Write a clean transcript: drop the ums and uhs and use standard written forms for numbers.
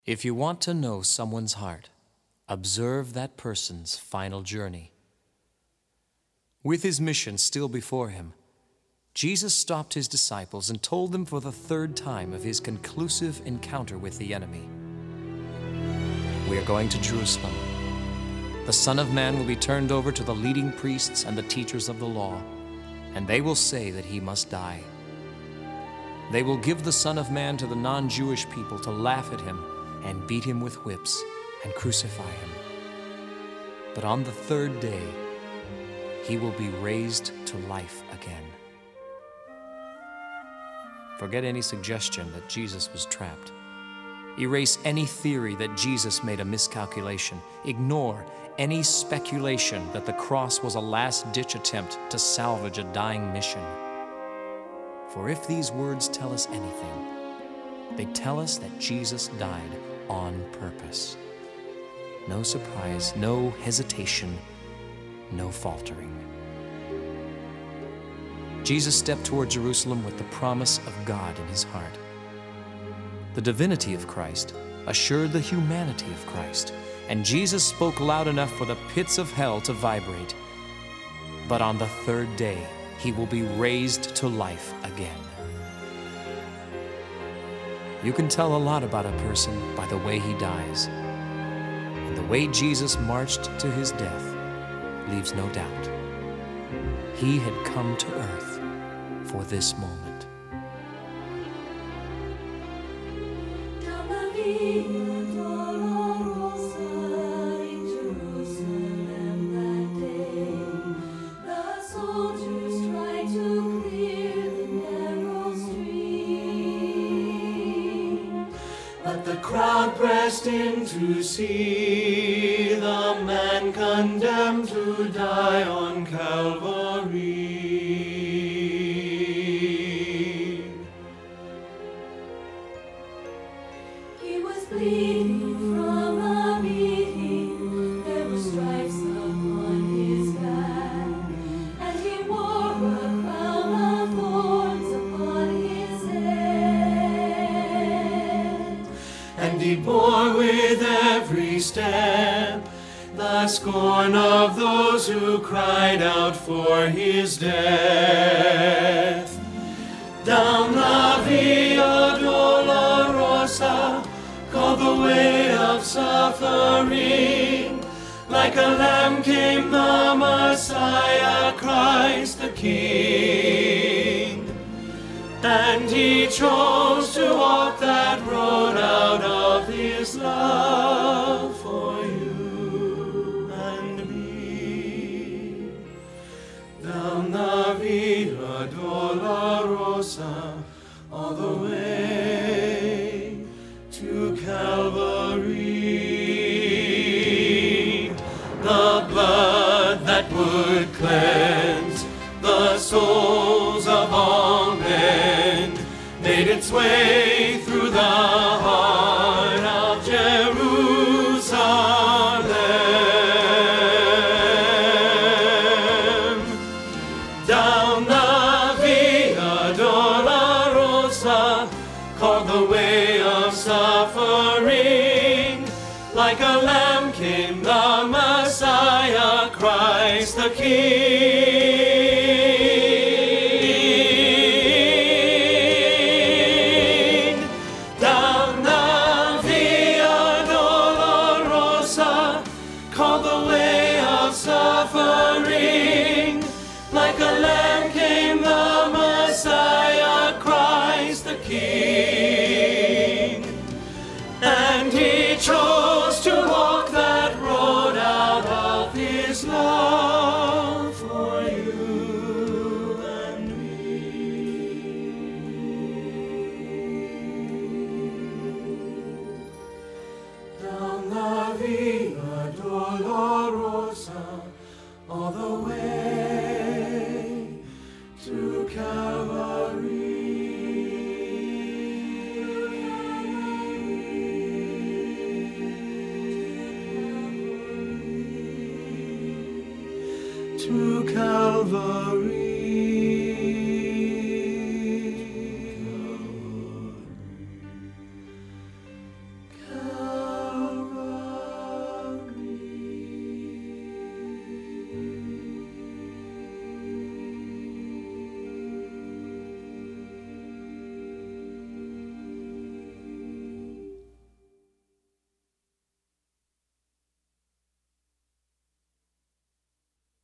If you want to know someone's heart, observe that person's final journey. With his mission still before him, Jesus stopped his disciples and told them for the third time of his conclusive encounter with the enemy. We are going to Jerusalem. The Son of Man will be turned over to the leading priests and the teachers of the law, and they will say that he must die. They will give the Son of Man to the non-Jewish people to laugh at him and beat him with whips and crucify him. But on the third day, he will be raised to life again. Forget any suggestion that Jesus was trapped. Erase any theory that Jesus made a miscalculation. Ignore any speculation that the cross was a last-ditch attempt to salvage a dying mission. For if these words tell us anything, they tell us that Jesus died on purpose. No surprise, no hesitation, no faltering. Jesus stepped toward Jerusalem with the promise of God in his heart. The divinity of Christ assured the humanity of Christ, and Jesus spoke loud enough for the pits of hell to vibrate. But on the third day, he will be raised to life again. You can tell a lot about a person by the way he dies. And the way Jesus marched to his death leaves no doubt. He had come to earth for this moment. But the crowd pressed in to see the man condemned to die on Calvary. He was bleeding from a beating, there were stripes upon his back, and he wore a crown of thorns upon his head. And he bore with every step the scorn of those who cried out for his death. Down la Via Dolorosa, called the way of suffering, like a lamb came the Messiah, Christ the King. And he chose to walk that road out of his love for you and me. Down the Via Dolorosa, all the way to Calvary. The blood that would cleanse the souls of all men made its way through the heart of Jerusalem. Down the Via Dolorosa, called the way of suffering, like a lamb came the Messiah, Christ the King. Down the Via Dolorosa, called the way of suffering, like a lamb came the Messiah, Christ the King. And he chose to walk that road out of his love for you and me. Down la Via Dolorosa, all the way to Calvary. To Calvary.